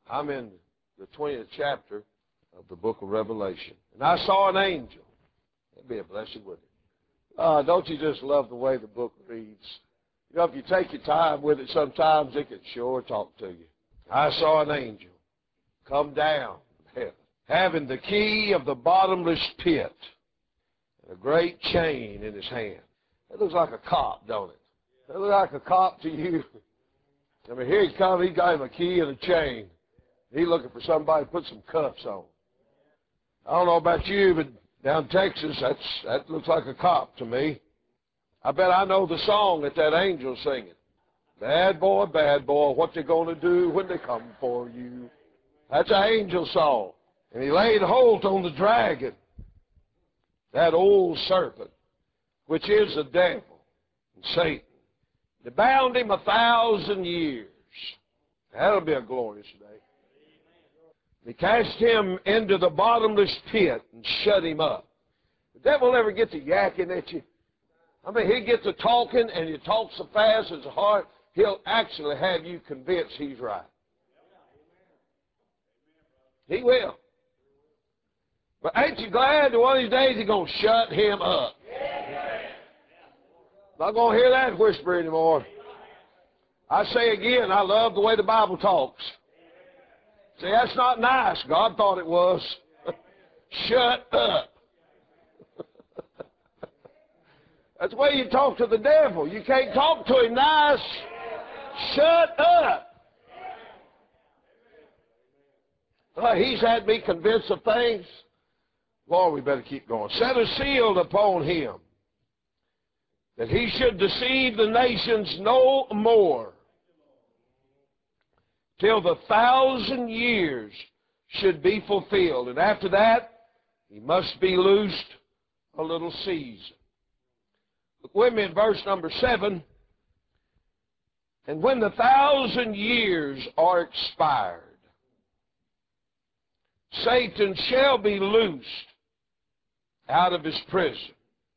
I'm in the 20th chapter of the book of Revelation. And I saw an angel. That'd be a blessing, wouldn't it? Don't you just love the way the book reads? You know, if you take your time with it, sometimes it can sure talk to you. I saw an angel come down from heaven, having the key of the bottomless pit and a great chain in his hand. It looks like a cop, don't it? It looks like a cop to you. I mean, here he comes, he got him a key and a chain. He's looking for somebody to put some cuffs on. I don't know about you, but down in Texas, that looks like a cop to me. I bet I know the song that angel's singing. Bad boy, what they gonna do when they come for you? That's an angel song. And he laid hold on the dragon, that old serpent, which is the devil and Satan. They bound him 1,000 years. That'll be a glorious day. They cast him into the bottomless pit and shut him up. The devil ever get to yakking at you? I mean, he gets to talking, and he talks so fast as hard, he'll actually have you convinced he's right. He will. But ain't you glad that one of these days he's going to shut him up? Not going to hear that whisper anymore. I say again, I love the way the Bible talks. See, that's not nice. God thought it was. Shut up. That's the way you talk to the devil. You can't talk to him nice. Shut up. He's had me convinced of things. Lord, we better keep going. Set a seal upon him, that he should deceive the nations no more, till the 1,000 years should be fulfilled. And after that, he must be loosed a little season. Look with me in verse number 7. And when the 1,000 years are expired, Satan shall be loosed out of his prison.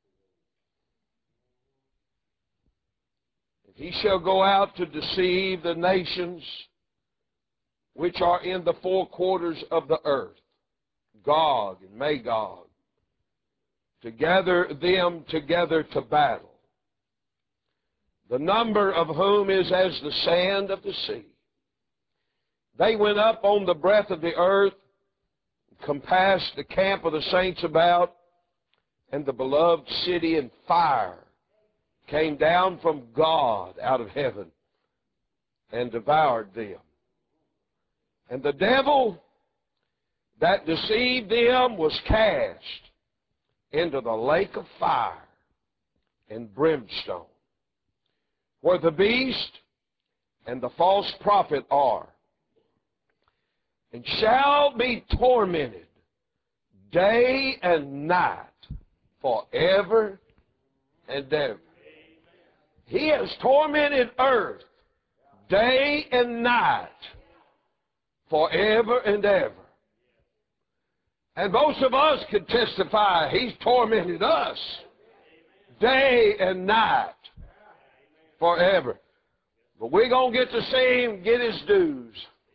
And he shall go out to deceive the nations which are in the four quarters of the earth, Gog and Magog, to gather them together to battle, the number of whom is as the sand of the sea. They went up on the breadth of the earth, compassed the camp of the saints about, and the beloved city, and fire came down from God out of heaven and devoured them. And the devil that deceived them was cast into the lake of fire and brimstone, where the beast and the false prophet are, and shall be tormented day and night forever and ever. He has tormented earth day and night forever and ever. And most of us could testify he's tormented us day and night forever. But we're going to get to see him get his dues.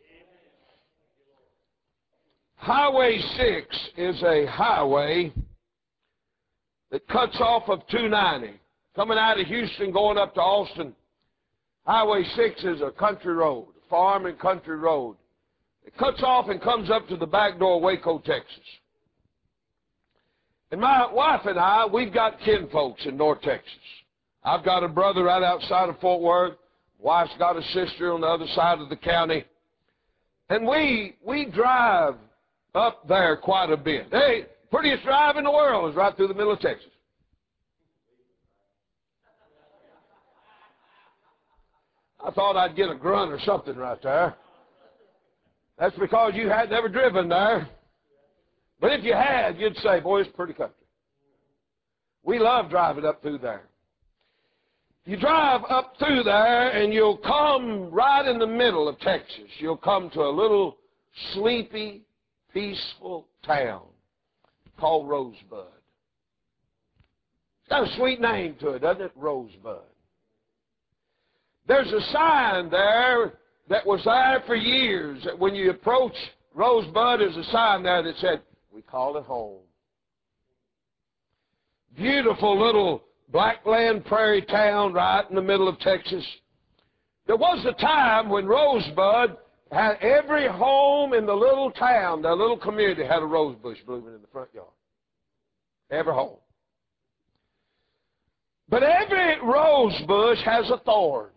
Highway 6 is a highway that cuts off of 290. Coming out of Houston, going up to Austin, Highway 6 is a country road, a farm and country road. It cuts off and comes up to the back door of Waco, Texas. And my wife and I, we've got kinfolks in North Texas. I've got a brother right outside of Fort Worth. Wife's got a sister on the other side of the county. And we drive up there quite a bit. Hey, prettiest drive in the world is right through the middle of Texas. I thought I'd get a grunt or something right there. That's because you had never driven there. But if you had, you'd say, boy, it's pretty country. We love driving up through there. You drive up through there, and you'll come right in the middle of Texas. You'll come to a little sleepy, peaceful town called Rosebud. It's got a sweet name to it, doesn't it? Rosebud. There's a sign there that was there for years. That when you approach Rosebud, there's a sign there that said, "We call it home." Beautiful little Blackland prairie town right in the middle of Texas. There was a time when Rosebud had every home in the little town, the little community, had a rose bush blooming in the front yard. Every home. But every rose bush has a thorn.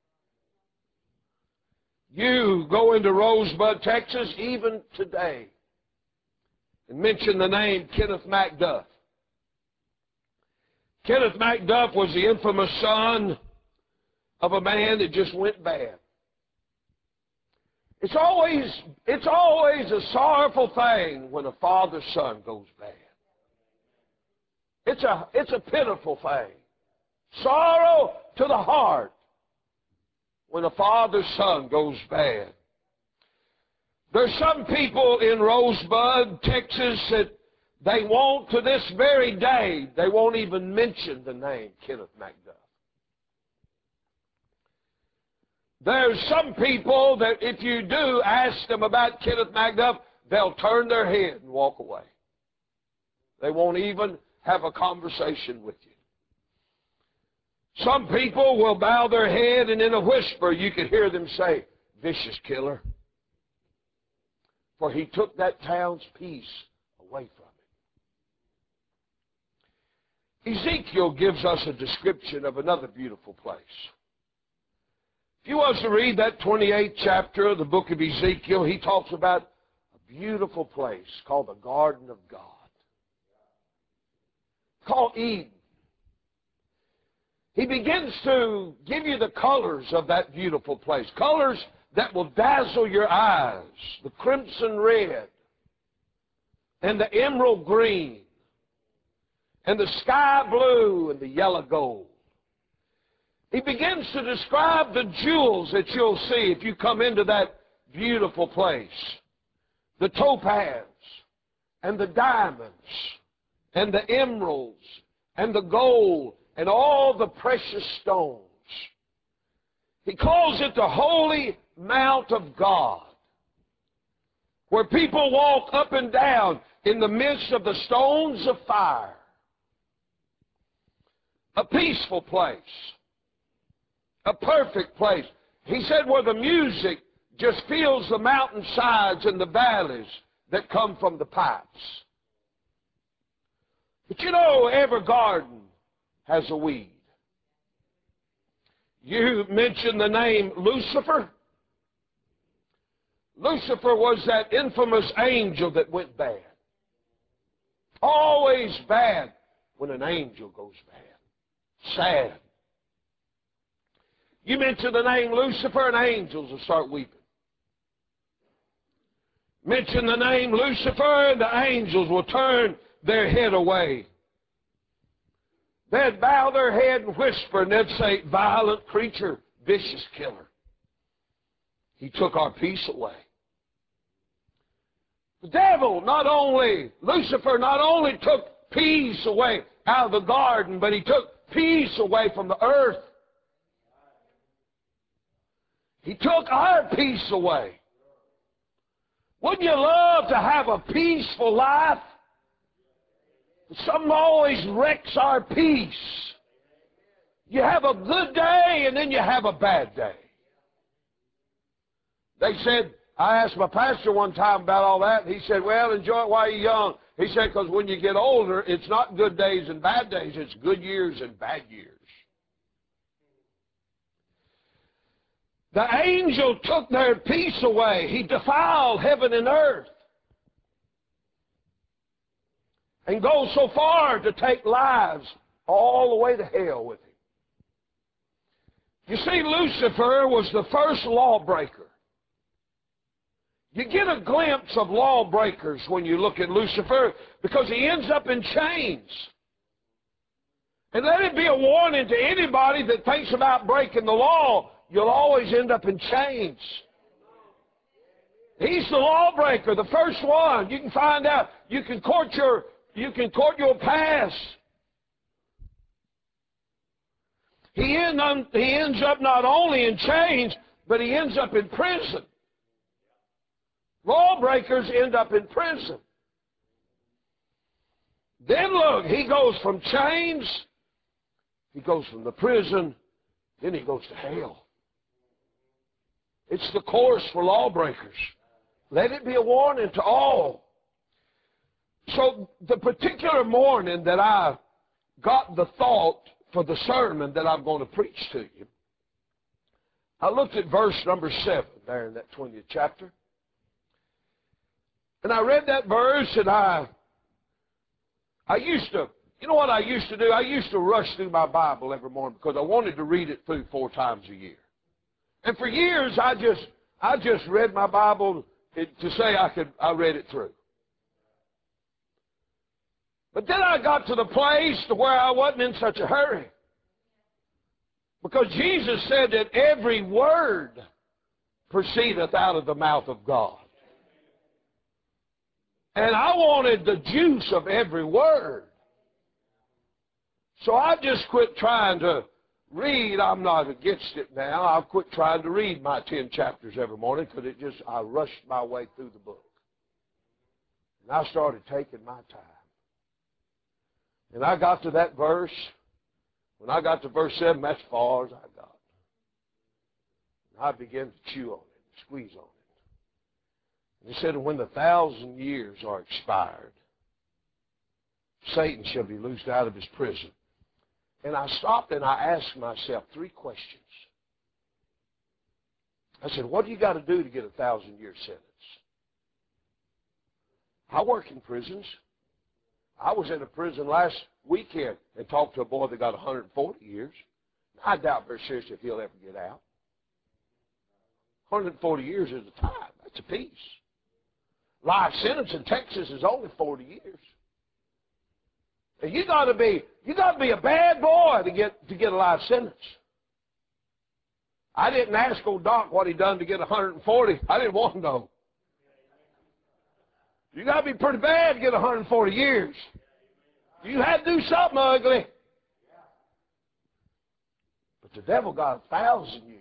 You go into Rosebud, Texas, even today, and mention the name Kenneth MacDuff. Kenneth MacDuff was the infamous son of a man that just went bad. It's always a sorrowful thing when a father's son goes bad. It's a pitiful thing. Sorrow to the heart when a father's son goes bad. There's some people in Rosebud, Texas, that they won't, to this very day, they won't even mention the name Kenneth MacDuff. There's some people that if you do ask them about Kenneth MacDuff, they'll turn their head and walk away. They won't even have a conversation with you. Some people will bow their head, and in a whisper you can hear them say, "Vicious killer." For he took that town's peace away from it. Ezekiel gives us a description of another beautiful place. If you was to read that 28th chapter of the book of Ezekiel, he talks about a beautiful place called the Garden of God. Called Eden. He begins to give you the colors of that beautiful place. Colors that will dazzle your eyes. The crimson red and the emerald green and the sky blue and the yellow gold. He begins to describe the jewels that you'll see if you come into that beautiful place. The topaz and the diamonds and the emeralds and the gold and all the precious stones. He calls it the Holy Mount of God, where people walk up and down in the midst of the stones of fire. A peaceful place. A perfect place. He said where the music just fills the mountainsides and the valleys that come from the pipes. But you know, every garden has a weed. You mentioned the name Lucifer. Lucifer was that infamous angel that went bad. Always bad when an angel goes bad. Sad. You mention the name Lucifer and angels will start weeping. Mention the name Lucifer and the angels will turn their head away. They'd bow their head and whisper and they'd say, "Violent creature, vicious killer. He took our peace away." The devil Lucifer not only took peace away out of the garden, but he took peace away from the earth. He took our peace away. Wouldn't you love to have a peaceful life? Something always wrecks our peace. You have a good day and then you have a bad day. They said, I asked my pastor one time about all that, and he said, "Well, enjoy it while you're young." He said, because when you get older, it's not good days and bad days, it's good years and bad years. The angel took their peace away. He defiled heaven and earth. And goes so far to take lives all the way to hell with him. You see, Lucifer was the first lawbreaker. You get a glimpse of lawbreakers when you look at Lucifer because he ends up in chains. And let it be a warning to anybody that thinks about breaking the law, you'll always end up in chains. He's the lawbreaker, the first one. You can find out, you can court your past. He ends up not only in chains, but he ends up in prison. Lawbreakers end up in prison. Then look, he goes from chains, he goes from the prison, then he goes to hell. It's the course for lawbreakers. Let it be a warning to all. So the particular morning that I got the thought for the sermon that I'm going to preach to you, I looked at verse number 7 there in that 20th chapter. And I read that verse, and I used to, you know what I used to do? I used to rush through my Bible every morning because I wanted to read it through 4 times a year. And for years, I just read my Bible to say I read it through. But then I got to the place to where I wasn't in such a hurry. Because Jesus said that every word proceedeth out of the mouth of God. And I wanted the juice of every word. So I just quit trying to read. I'm not against it now. I've quit trying to read my 10 chapters every morning because I rushed my way through the book. And I started taking my time. And I got to that verse. When I got to verse 7, that's as far as I got. And I began to chew on it, squeeze on it. And he said, when the 1,000 years are expired, Satan shall be loosed out of his prison. And I stopped and I asked myself 3 questions. I said, what do you got to do to get a 1,000-year sentence? I work in prisons. I was in a prison last weekend and talked to a boy that got 140 years. I doubt very seriously if he'll ever get out. 140 years is a time. That's a piece. Life sentence in Texas is only 40 years. And you got to be a bad boy to get a life sentence. I didn't ask old Doc what he done to get 140. I didn't want to know. You got to be pretty bad to get 140 years. You had to do something ugly. But the devil got 1,000 years.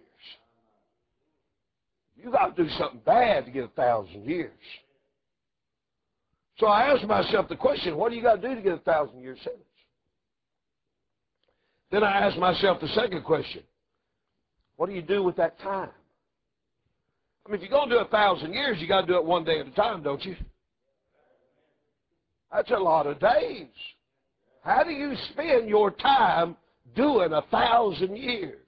You got to do something bad to get 1,000 years. So I asked myself the question, what do you got to do to get a 1,000-year sentence? Then I asked myself the second question, what do you do with that time? I mean, if you're going to do 1,000 years, you got to do it one day at a time, don't you? That's a lot of days. How do you spend your time doing 1,000 years?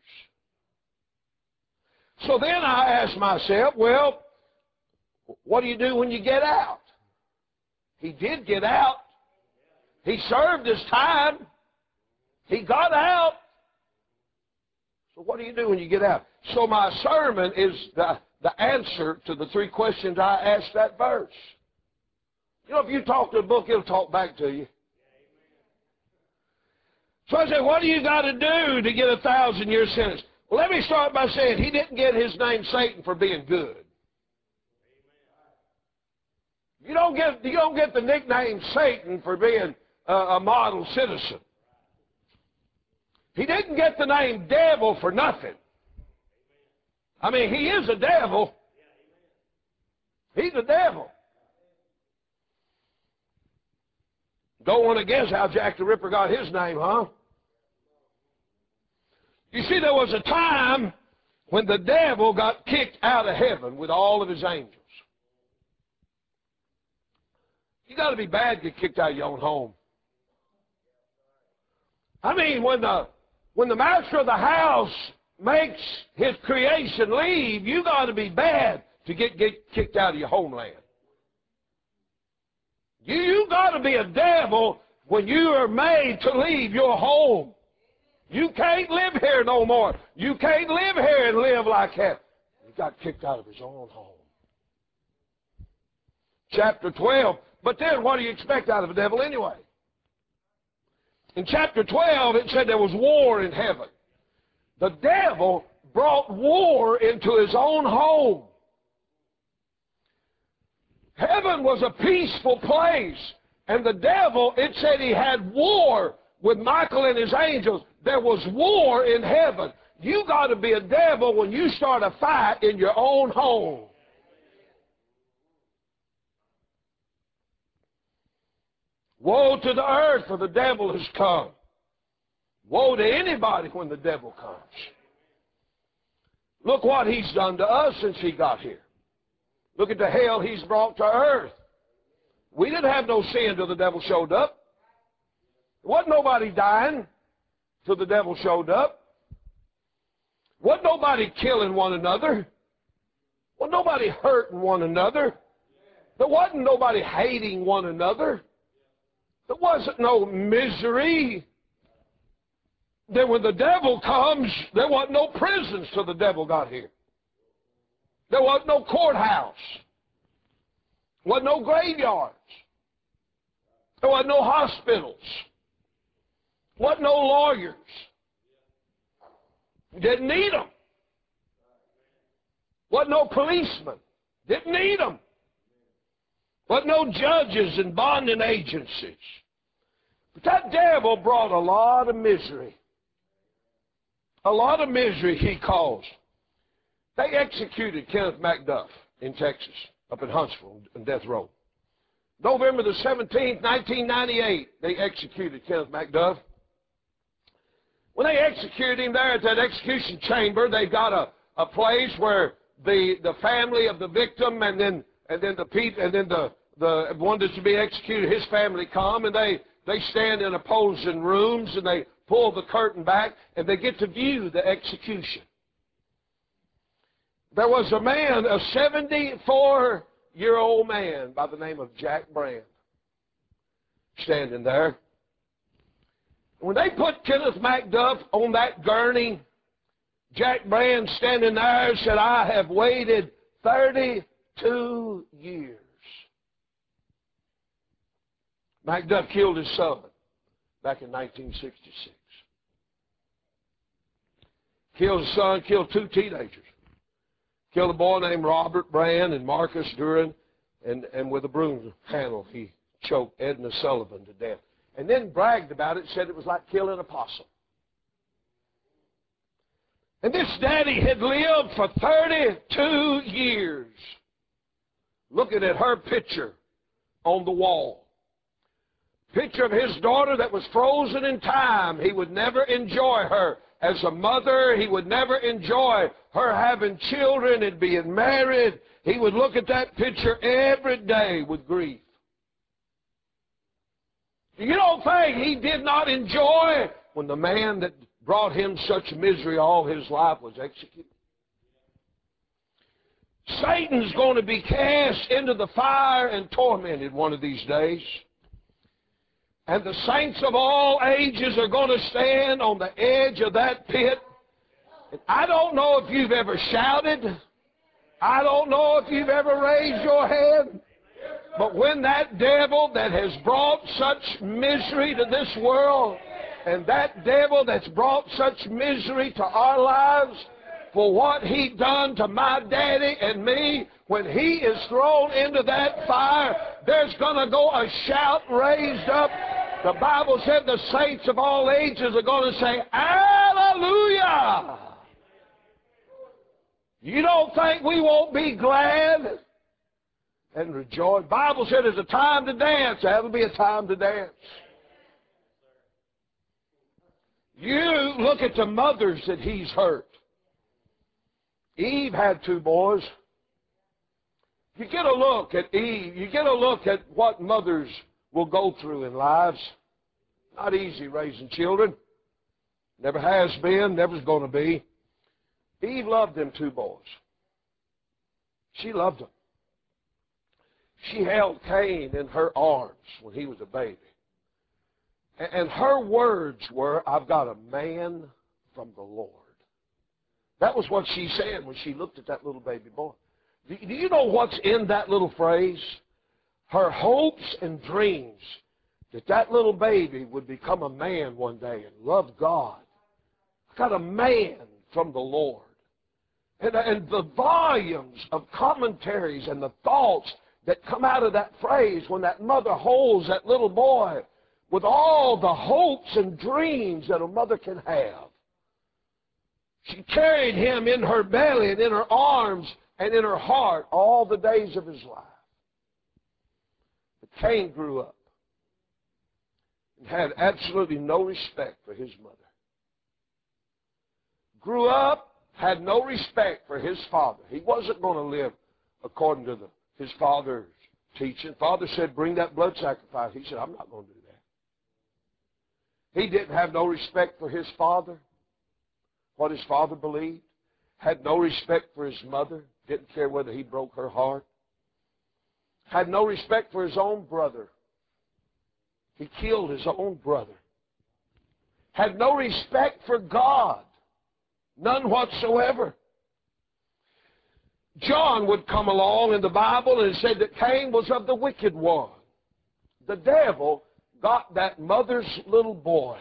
So then I asked myself, well, what do you do when you get out? He did get out. He served his time. He got out. So what do you do when you get out? So my sermon is the answer to the 3 questions I asked that verse. You know, if you talk to a book, it'll talk back to you. So I said, what do you got to do to get a 1,000-year sentence? Well, let me start by saying he didn't get his name Satan for being good. You don't get the nickname Satan for being a model citizen. He didn't get the name devil for nothing. I mean, he is a devil. He's a devil. Don't want to guess how Jack the Ripper got his name, huh? You see, there was a time when the devil got kicked out of heaven with all of his angels. You got to be bad to get kicked out of your own home. I mean, when the master of the house makes his creation leave, you got to be bad to get kicked out of your homeland. You got to be a devil when you are made to leave your home. You can't live here no more. You can't live here and live like that. He got kicked out of his own home. Chapter 12. But then what do you expect out of a devil anyway? In chapter 12, it said there was war in heaven. The devil brought war into his own home. Heaven was a peaceful place. And the devil, it said he had war with Michael and his angels. There was war in heaven. You got to be a devil when you start a fight in your own home. Woe to the earth, for the devil has come. Woe to anybody when the devil comes. Look what he's done to us since he got here. Look at the hell he's brought to earth. We didn't have no sin till the devil showed up. There wasn't nobody dying till the devil showed up. Wasn't nobody killing one another. Wasn't nobody hurting one another. There wasn't nobody hating one another. There wasn't no misery. Then when the devil comes, there wasn't no prisons till the devil got here. There wasn't no courthouse. There wasn't no graveyards. There wasn't no hospitals. There wasn't no lawyers. Didn't need them. Wasn't no policemen. Didn't need them. Wasn't no judges and bonding agencies. But that devil brought a lot of misery. A lot of misery he caused. They executed Kenneth MacDuff in Texas, up in Huntsville, on death row. November the 17th, 1998, they executed Kenneth MacDuff. When they executed him there at that execution chamber, they got a place where the family of the victim and then the one that's to be executed, his family come, and they stand in opposing rooms, and they pull the curtain back, and they get to view the execution. There was a man, a 74-year-old man by the name of Jack Brand, standing there. When they put Kenneth MacDuff on that gurney, Jack Brand standing there said, "I have waited 32 years." MacDuff killed his son back in 1966. Killed his son, killed two teenagers. Killed a boy named Robert Brand and Marcus Duran, and with a broom handle he choked Edna Sullivan to death. And then bragged about it, said it was like killing a possum. And this daddy had lived for 32 years looking at her picture on the wall. Picture of his daughter that was frozen in time. He would never enjoy her as a mother. He would never enjoy her having children and being married. He would look at that picture every day with grief. You don't think he did not enjoy when the man that brought him such misery all his life was executed? Satan's going to be cast into the fire and tormented one of these days. And the saints of all ages are going to stand on the edge of that pit. And I don't know if you've ever shouted. I don't know if you've ever raised your hand. But when that devil that has brought such misery to this world, and that devil that's brought such misery to our lives for what he done to my daddy and me, when he is thrown into that fire, there's going to go a shout raised up. The Bible said the saints of all ages are going to say, "Hallelujah!" You don't think we won't be glad and rejoice? The Bible said there's a time to dance. There'll be a time to dance. You look at the mothers that he's hurt. Eve had two boys. You get a look at Eve. You get a look at what mothers will go through in lives. Not easy raising children. Never has been, never's going to be. Eve loved them two boys. She loved them. She held Cain in her arms when he was a baby. And her words were, "I've got a man from the Lord." That was what she said when she looked at that little baby boy. Do you know what's in that little phrase? Her hopes and dreams that that little baby would become a man one day and love God. I've got a man from the Lord. And the volumes of commentaries and the thoughts that come out of that phrase when that mother holds that little boy with all the hopes and dreams that a mother can have. She carried him in her belly and in her arms and in her heart all the days of his life. But Cain grew up and had absolutely no respect for his mother. Grew up, had no respect for his father. He wasn't going to live according to his father's teaching. Father said, bring that blood sacrifice. He said, I'm not going to do that. He didn't have no respect for his father, what his father believed. Had no respect for his mother. Didn't care whether he broke her heart. Had no respect for his own brother. He killed his own brother. Had no respect for God. None whatsoever. John would come along in the Bible and said that Cain was of the wicked one. The devil got that mother's little boy.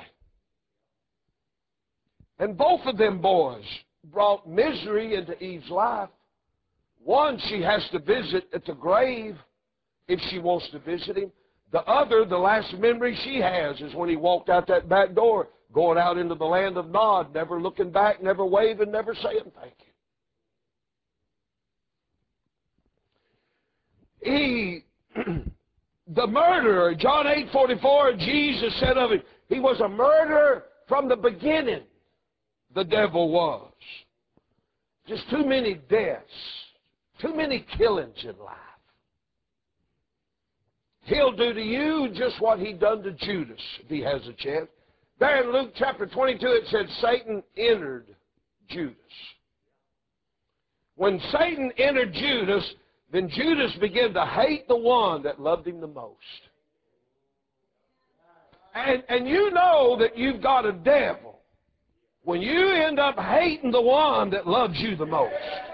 And both of them boys brought misery into Eve's life. One, she has to visit at the grave if she wants to visit him. The other, the last memory she has is when he walked out that back door, going out into the land of Nod, never looking back, never waving, never saying thank you. The murderer, John 8:44, Jesus said of him, he was a murderer from the beginning, the devil was. Just too many deaths, too many killings in life. He'll do to you just what he done to Judas, if he has a chance. There in Luke chapter 22, it said Satan entered Judas. When Satan entered Judas, then Judas began to hate the one that loved him the most. And you know that you've got a devil when you end up hating the one that loves you the most.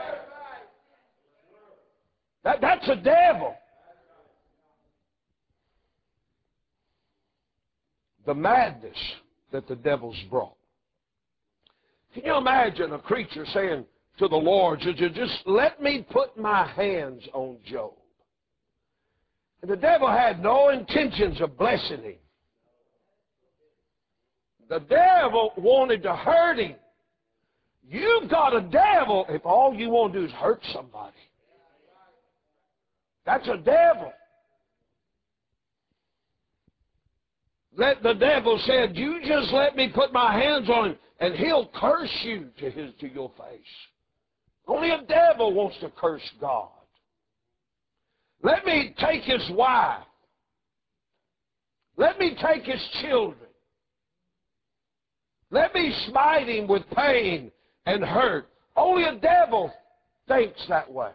That's a devil. The madness that the devil's brought. Can you imagine a creature saying to the Lord, just let me put my hands on Job? And the devil had no intentions of blessing him. The devil wanted to hurt him. You've got a devil if all you want to do is hurt somebody. That's a devil. The devil said, you just let me put my hands on him, and he'll curse you to your face. Only a devil wants to curse God. Let me take his wife. Let me take his children. Let me smite him with pain and hurt. Only a devil thinks that way.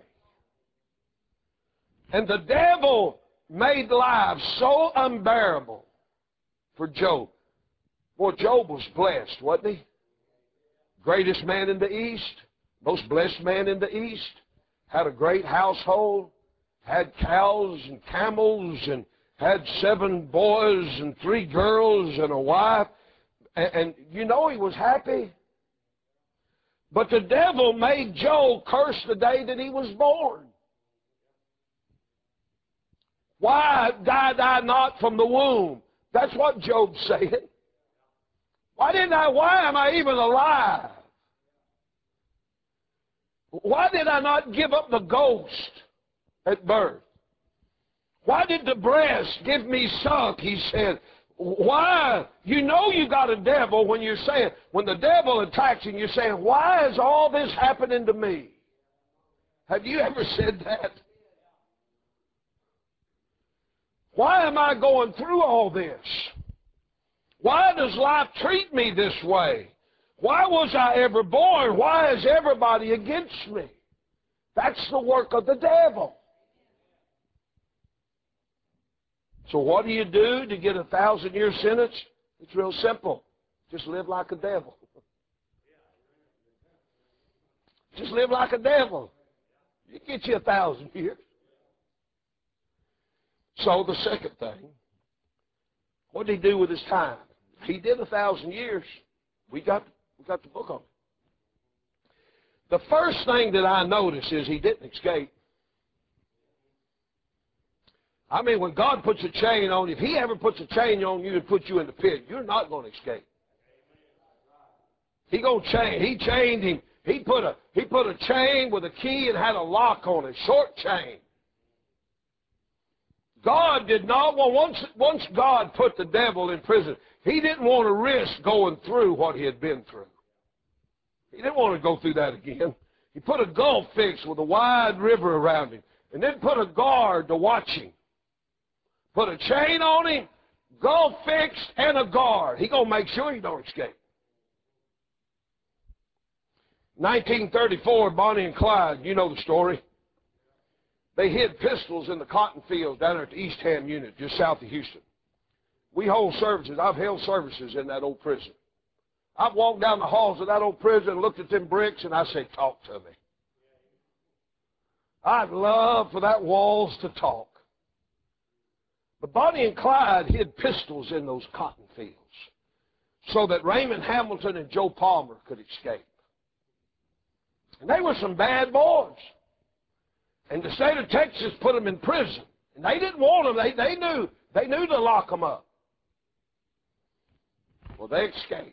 And the devil made life so unbearable for Job. Boy, Job was blessed, wasn't he? Greatest man in the East, most blessed man in the East, had a great household, had cows and camels, and had 7 boys and 3 girls and a wife. And you know he was happy. But the devil made Job curse the day that he was born. Why died I not from the womb? That's what Job's saying. Why am I even alive? Why did I not give up the ghost at birth? Why did the breast give me suck? He said. Why? You know you got a devil when you're saying, when the devil attacks you, you're saying, why is all this happening to me? Have you ever said that? Why am I going through all this? Why does life treat me this way? Why was I ever born? Why is everybody against me? That's the work of the devil. So what do you do to get a 1,000-year sentence? It's real simple. Just live like a devil. Just live like a devil. You get you 1,000 years. So the second thing, what did he do with his time? He did 1,000 years. We got the book on it. The first thing that I notice is he didn't escape. I mean, when God puts a chain on you, if he ever puts a chain on you and puts you in the pit, you're not going to escape. He chained him. He put a chain with a key and had a lock on it, short chain. God did not want, once God put the devil in prison, he didn't want to risk going through what he had been through. He didn't want to go through that again. He put a gulf fix with a wide river around him, and then put a guard to watch him. Put a chain on him, gulf fixed, and a guard. He's going to make sure he don't escape. 1934, Bonnie and Clyde, you know the story. They hid pistols in the cotton fields down there at the East Ham unit, just south of Houston. We hold services. I've held services in that old prison. I've walked down the halls of that old prison and looked at them bricks, and I say, talk to me. I'd love for that walls to talk. But Bonnie and Clyde hid pistols in those cotton fields so that Raymond Hamilton and Joe Palmer could escape. And they were some bad boys. And the state of Texas put them in prison. And they didn't want them. They knew to lock them up. Well, they escaped.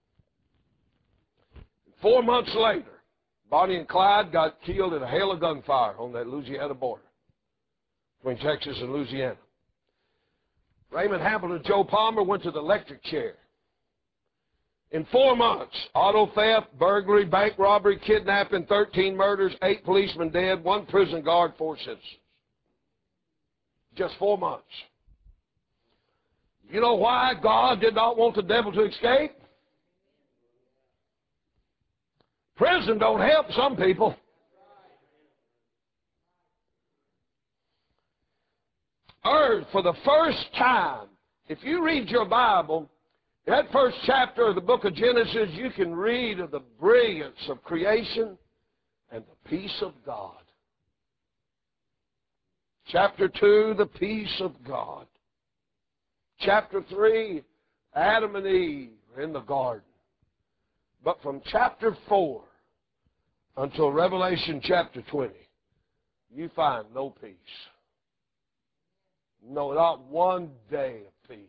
4 months later, Bonnie and Clyde got killed in a hail of gunfire on that Louisiana border between Texas and Louisiana. Raymond Hamilton and Joe Palmer went to the electric chair. In 4 months, auto theft, burglary, bank robbery, kidnapping, 13 murders, 8 policemen dead, 1 prison guard, 4 citizens. Just 4 months. You know why God did not want the devil to escape? Prison don't help some people. Earth, for the first time, if you read your Bible, that first chapter of the book of Genesis, you can read of the brilliance of creation and the peace of God. Chapter 2, the peace of God. Chapter 3, Adam and Eve are in the garden. But from chapter 4 until Revelation chapter 20, you find no peace. No, not one day of peace.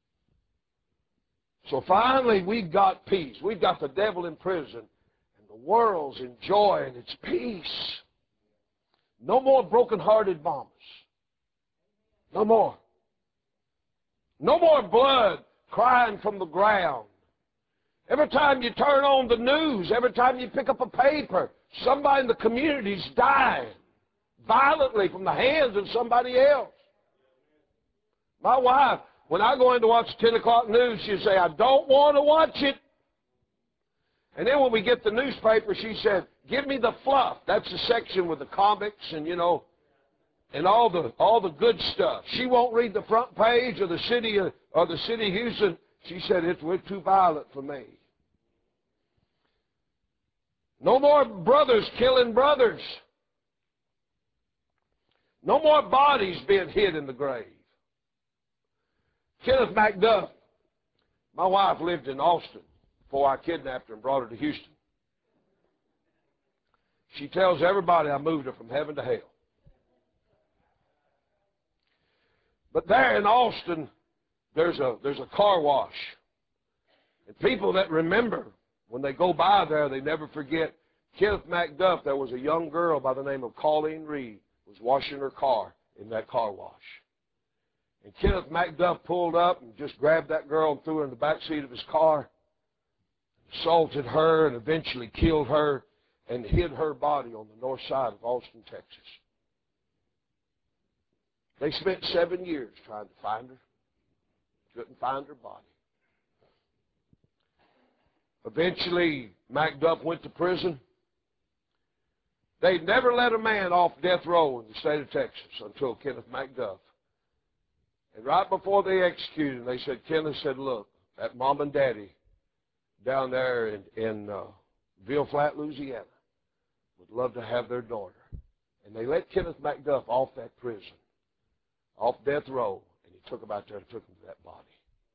So finally, we've got peace. We've got the devil in prison, and the world's enjoying its peace. No more broken-hearted mamas. No more. No more blood crying from the ground. Every time you turn on the news, every time you pick up a paper, somebody in the community's dying violently from the hands of somebody else. My wife, when I go in to watch 10 o'clock news, she'll say, I don't want to watch it. And then when we get the newspaper, she said, give me the fluff. That's the section with the comics and, and all the good stuff. She won't read the front page of the city of Houston. She said, we're too violent for me. No more brothers killing brothers. No more bodies being hid in the grave. Kenneth MacDuff, my wife lived in Austin before I kidnapped her and brought her to Houston. She tells everybody I moved her from heaven to hell. But there in Austin, there's a car wash. And people that remember, when they go by there, they never forget. Kenneth MacDuff, there was a young girl by the name of Colleen Reed, was washing her car in that car wash. And Kenneth MacDuff pulled up and just grabbed that girl and threw her in the back seat of his car, assaulted her and eventually killed her and hid her body on the north side of Austin, Texas. They spent 7 years trying to find her. Couldn't find her body. Eventually, MacDuff went to prison. They'd never let a man off death row in the state of Texas until Kenneth MacDuff. And right before they executed him, they said, Kenneth said, look, that mom and daddy down there in Ville Flat, Louisiana, would love to have their daughter. And they let Kenneth MacDuff off that prison, off death row, and he took him out there and took him to that body.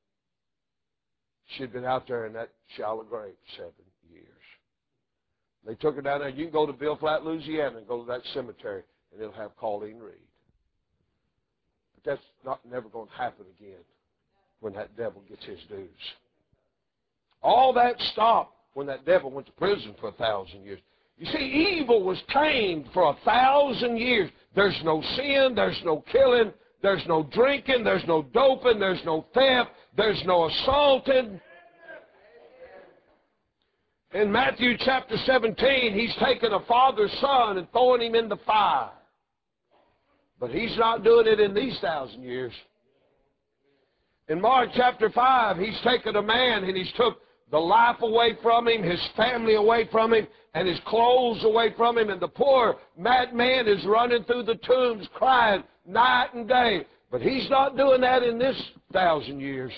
She'd been out there in that shallow grave 7 years. They took her down there. You can go to Ville Flat, Louisiana, and go to that cemetery, and it'll have Colleen Reed. But that's never going to happen again when that devil gets his dues. All that stopped when that devil went to prison for 1,000 years. You see, evil was tamed for 1,000 years. There's no sin, there's no killing, there's no drinking, there's no doping, there's no theft, there's no assaulting. In Matthew chapter 17, he's taken a father's son and throwing him in the fire. But he's not doing it in these 1,000 years. In Mark chapter 5, he's taken a man and he's took the life away from him, his family away from him, and his clothes away from him, and the poor madman is running through the tombs crying night and day. But he's not doing that in this 1,000 years.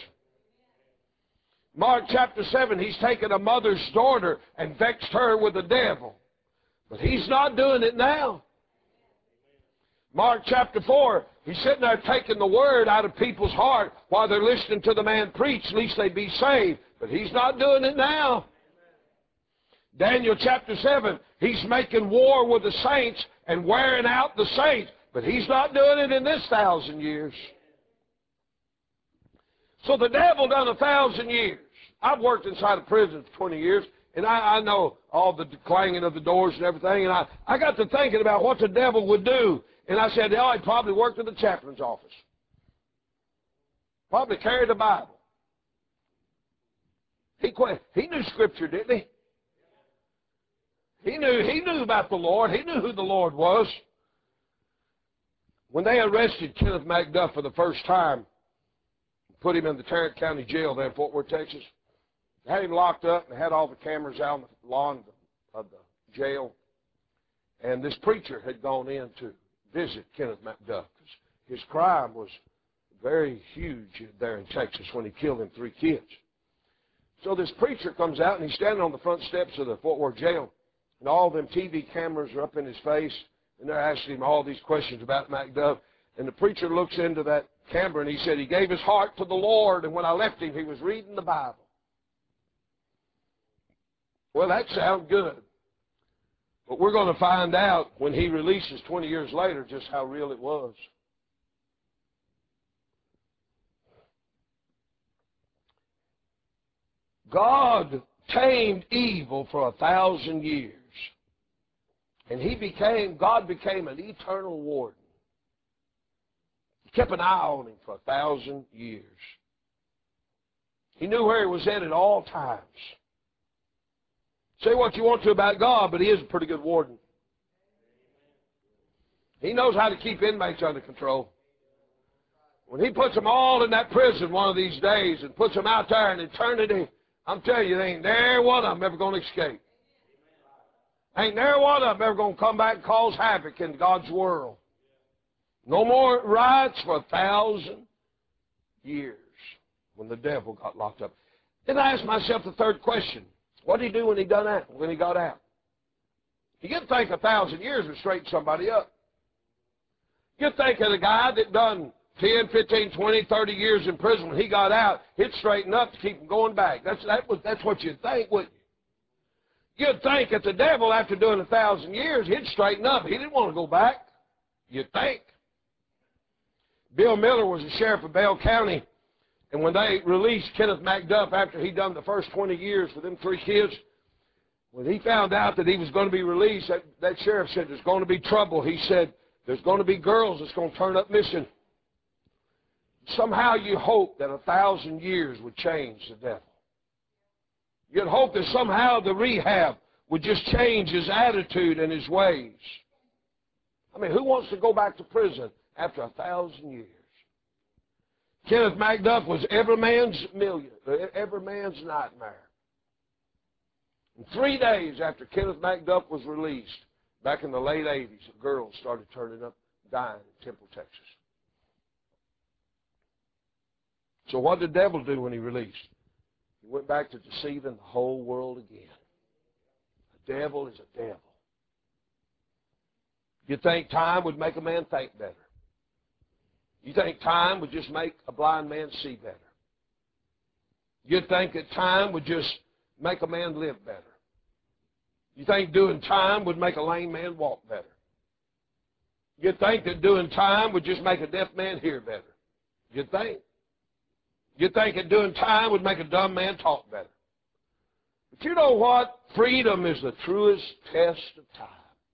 Mark chapter 7, he's taken a mother's daughter and vexed her with the devil. But he's not doing it now. Mark chapter 4, he's sitting there taking the word out of people's heart while they're listening to the man preach, lest they be saved. But he's not doing it now. Daniel chapter 7, he's making war with the saints and wearing out the saints. But he's not doing it in this 1,000 years. So the devil done 1,000 years. I've worked inside a prison for 20 years, and I know all the clanging of the doors and everything, and I got to thinking about what the devil would do. And I said, oh, he probably worked in the chaplain's office. Probably carried a Bible. He knew Scripture, didn't he? He knew about the Lord. He knew who the Lord was. When they arrested Kenneth MacDuff for the first time, put him in the Tarrant County Jail there in Fort Worth, Texas, they had him locked up and had all the cameras out on the lawn of the jail. And this preacher had gone in to visit Kenneth MacDuff. His crime was very huge there in Texas when he killed them 3 kids. So this preacher comes out, and he's standing on the front steps of the Fort Worth jail, and all them TV cameras are up in his face, and they're asking him all these questions about MacDuff. And the preacher looks into that camera, and he said he gave his heart to the Lord, and when I left him, he was reading the Bible. Well, that sounds good. But we're going to find out when he releases 20 years later just how real it was. God tamed evil for 1,000 years. And God became an eternal warden. He kept an eye on him for 1,000 years. He knew where he was at all times. Say what you want to about God, but he is a pretty good warden. He knows how to keep inmates under control. When he puts them all in that prison one of these days and puts them out there in eternity, I'm telling you, there ain't there one of them ever going to escape. Ain't there one of them ever going to come back and cause havoc in God's world. No more riots for 1,000 years when the devil got locked up. Then I asked myself the third question. What did he do when he got out? You'd think 1,000 years would straighten somebody up. You'd think of the guy that done 10, 15, 20, 30 years in prison, when he got out, he'd straighten up to keep him going back. That's what you'd think, wouldn't you? You'd think that the devil, after doing 1,000 years, he'd straighten up. He didn't want to go back. You'd think. Bill Miller was the sheriff of Bell County, and when they released Kenneth MacDuff after he'd done the first 20 years for them 3 kids, when he found out that he was going to be released, that sheriff said, there's going to be trouble. He said, there's going to be girls that's going to turn up missing. Somehow you hope that 1,000 years would change the devil. You'd hope that somehow the rehab would just change his attitude and his ways. I mean, who wants to go back to prison after 1,000 years? Kenneth MacDuff was every man's nightmare. And 3 days after Kenneth MacDuff was released, back in the late 80s, girls started turning up, dying in Temple, Texas. So what did the devil do when he released? He went back to deceiving the whole world again. The devil is a devil. You think time would make a man think better? You think time would just make a blind man see better? You'd think that time would just make a man live better? You think doing time would make a lame man walk better? You'd think that doing time would just make a deaf man hear better? You'd think. You'd think that doing time would make a dumb man talk better? But you know what? Freedom is the truest test of time.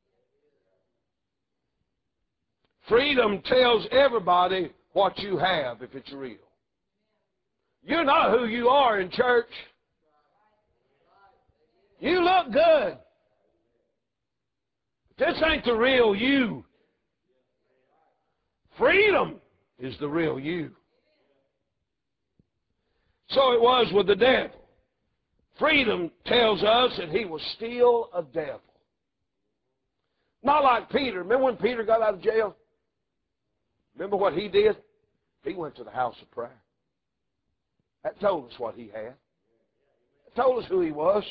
Freedom tells everybody what you have if it's real. You're not who you are in church. You look good. This ain't the real you. Freedom is the real you. So it was with the devil. Freedom tells us that he was still a devil. Not like Peter. Remember when Peter got out of jail? Remember what he did? He went to the house of prayer. That told us what he had. It told us who he was.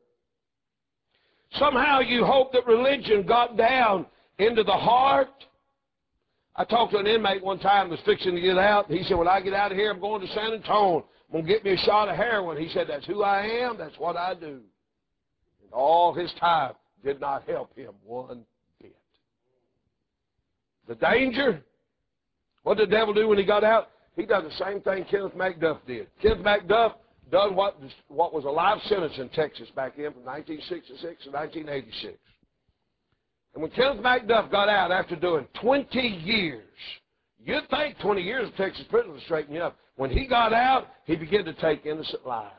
Somehow you hope that religion got down into the heart. I talked to an inmate one time who was fixing to get out. He said, when I get out of here, I'm going to San Antonio. I'm going to get me a shot of heroin. He said, that's who I am. That's what I do. And all his time did not help him one bit. The danger, what did the devil do when he got out? He done the same thing Kenneth MacDuff did. Kenneth MacDuff done what was a life sentence in Texas back then from 1966 to 1986. And when Kenneth MacDuff got out after doing 20 years, you'd think 20 years of Texas prison would straighten you up. When he got out, he began to take innocent lives.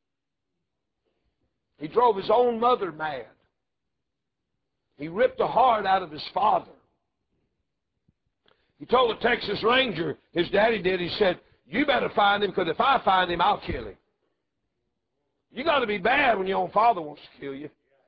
He drove his own mother mad. He ripped the heart out of his father. He told the Texas Ranger, his daddy did, he said, you better find him, because if I find him, I'll kill him. You got to be bad when your own father wants to kill you.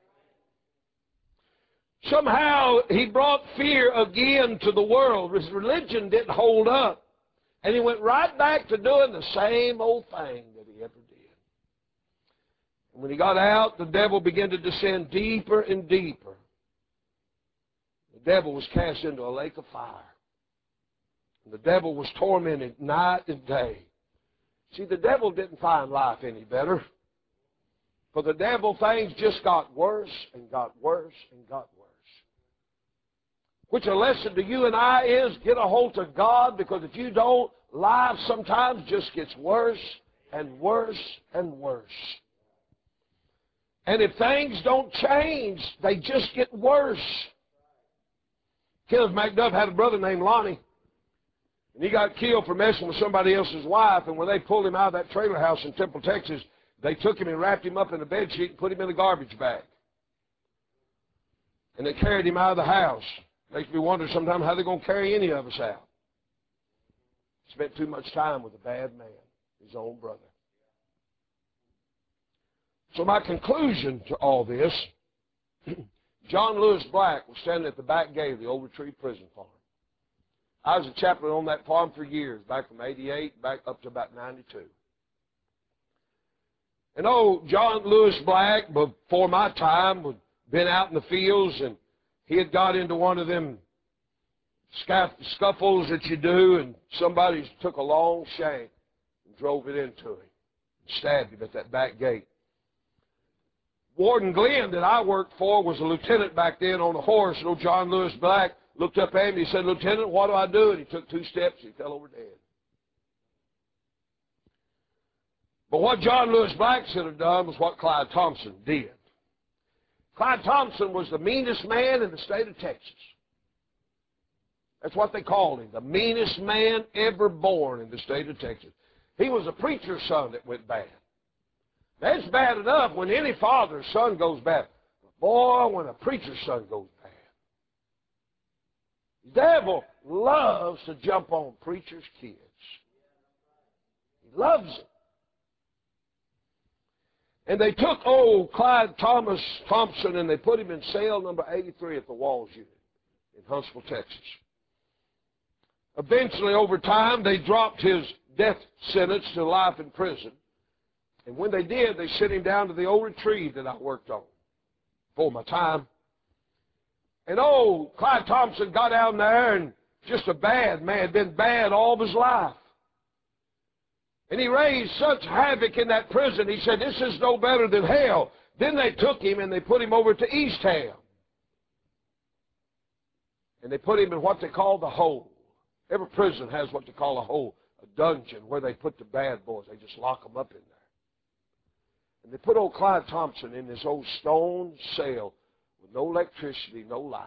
Somehow he brought fear again to the world. His religion didn't hold up. And he went right back to doing the same old thing that he ever did. And when he got out, the devil began to descend deeper and deeper. The devil was cast into a lake of fire. And the devil was tormented night and day. See, the devil didn't find life any better. For the devil, things just got worse and got worse and got worse. Which a lesson to you and I is, get a hold of God, because if you don't, life sometimes just gets worse and worse and worse. And if things don't change, they just get worse. Kenneth MacDuff had a brother named Lonnie. And he got killed for messing with somebody else's wife. And when they pulled him out of that trailer house in Temple, Texas, they took him and wrapped him up in a bed sheet and put him in a garbage bag. And they carried him out of the house. Makes me wonder sometimes how they're going to carry any of us out. Spent too much time with a bad man, his own brother. So my conclusion to all this, John Lewis Black was standing at the back gate of the Old Retrieve Prison Farm. I was a chaplain on that farm for years, back from 88 back up to about 92. And John Lewis Black, before my time, had been out in the fields, and he had got into one of them scuffles that you do, and somebody took a long shank and drove it into him and stabbed him at that back gate. Warden Glenn that I worked for was a lieutenant back then on a horse, and John Lewis Black looked up at him and he said, Lieutenant, what do I do? And he took 2 steps and he fell over dead. But what John Lewis Black should have done was what Clyde Thompson did. Clyde Thompson was the meanest man in the state of Texas. That's what they called him, the meanest man ever born in the state of Texas. He was a preacher's son that went bad. That's bad enough when any father's son goes bad. But boy, when a preacher's son goes bad. The devil loves to jump on preachers' kids. He loves it. And they took old Clyde Thomas Thompson and they put him in cell number 83 at the Walls Unit in Huntsville, Texas. Eventually, over time, they dropped his death sentence to life in prison. And when they did, they sent him down to the Old Retrieve that I worked on for my time. And Clyde Thompson got down there and just a bad man, been bad all of his life. And he raised such havoc in that prison, he said, this is no better than hell. Then they took him and they put him over to Eastham. And they put him in what they call the hole. Every prison has what they call a hole, a dungeon, where they put the bad boys. They just lock them up in there. And they put old Clyde Thompson in this old stone cell with no electricity, no lights.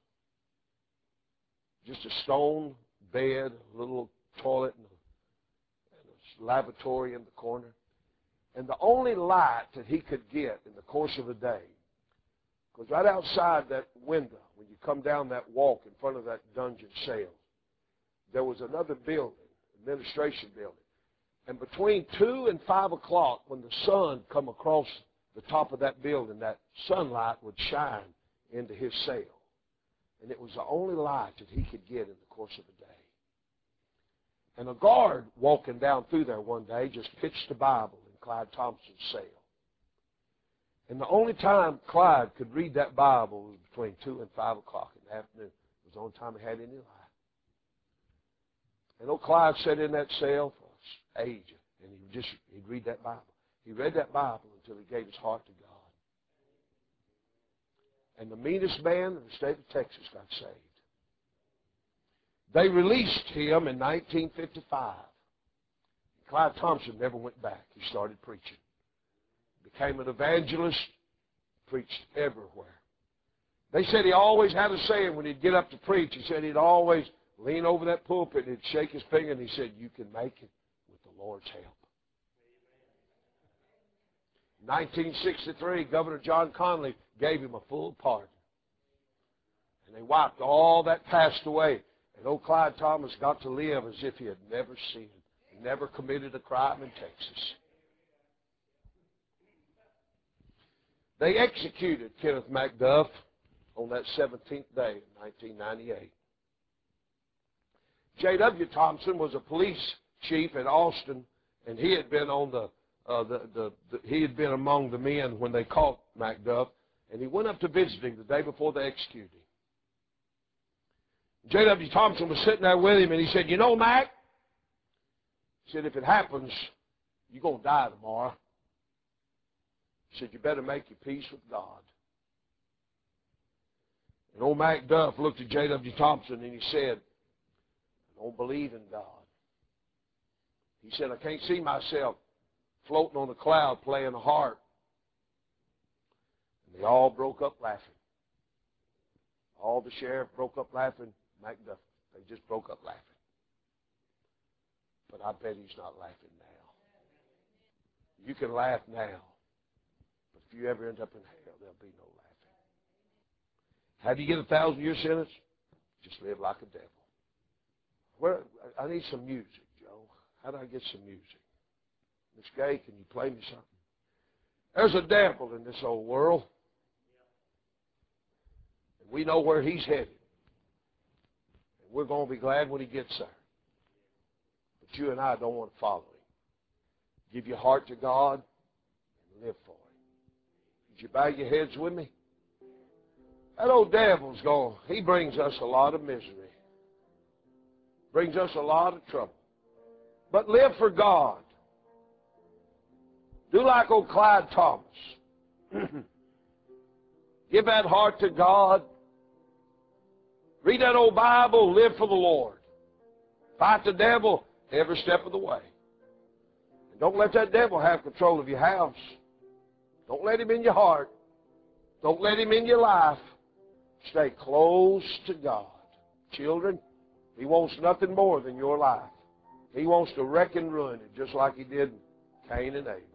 Just a stone bed, a little toilet, and a lavatory in the corner. And the only light that he could get in the course of the day, because right outside that window, when you come down that walk in front of that dungeon cell, there was another building, administration building. And between 2 and 5 o'clock, when the sun come across the top of that building, that sunlight would shine into his cell. And it was the only light that he could get in the course of the day. And a guard walking down through there one day just pitched the Bible in Clyde Thompson's cell. And the only time Clyde could read that Bible was between 2 and 5 o'clock in the afternoon. It was the only time he had any light. And old Clyde sat in that cell for age, and he'd read that Bible. He read that Bible until he gave his heart to God. And the meanest man in the state of Texas got saved. They released him in 1955. Clyde Thompson never went back. He started preaching. Became an evangelist, preached everywhere. They said he always had a saying when he'd get up to preach. He said he'd always lean over that pulpit and he'd shake his finger and he said, "You can make it with the Lord's help." 1963, Governor John Connally gave him a full pardon. And they wiped all that past away. And old Clyde Thomas got to live as if he had never sinned. He never committed a crime in Texas. They executed Kenneth MacDuff on that 17th day in 1998. J.W. Thompson was a police chief in Austin, and he had been on he had been among the men when they caught MacDuff, and he went up to visit him the day before they executed him. J.W. Thompson was sitting there with him, and he said, "You know, Mac," he said, "if it happens, you're going to die tomorrow." He said, "You better make your peace with God." And old MacDuff looked at J.W. Thompson, and he said, "I don't believe in God." He said, "I can't see myself floating on a cloud playing a harp." And they all broke up laughing. All the sheriff broke up laughing. MacDuff, they just broke up laughing. But I bet he's not laughing now. You can laugh now, but if you ever end up in hell, there'll be no laughing. How do you get a 1,000-year sentence? Just live like a devil. Well, I need some music, Joe. How do I get some music? Miss Gay, can you play me something? There's a devil in this old world. And we know where he's headed. And we're going to be glad when he gets there. But you and I don't want to follow him. Give your heart to God and live for him. Would you bow your heads with me? That old devil's gone. He brings us a lot of misery. Brings us a lot of trouble. But live for God. Do like old Clyde Thomas. Give that heart to God. Read that old Bible. Live for the Lord. Fight the devil every step of the way. And don't let that devil have control of your house. Don't let him in your heart. Don't let him in your life. Stay close to God. Children, he wants nothing more than your life. He wants to wreck and ruin it just like he did Cain and Abel.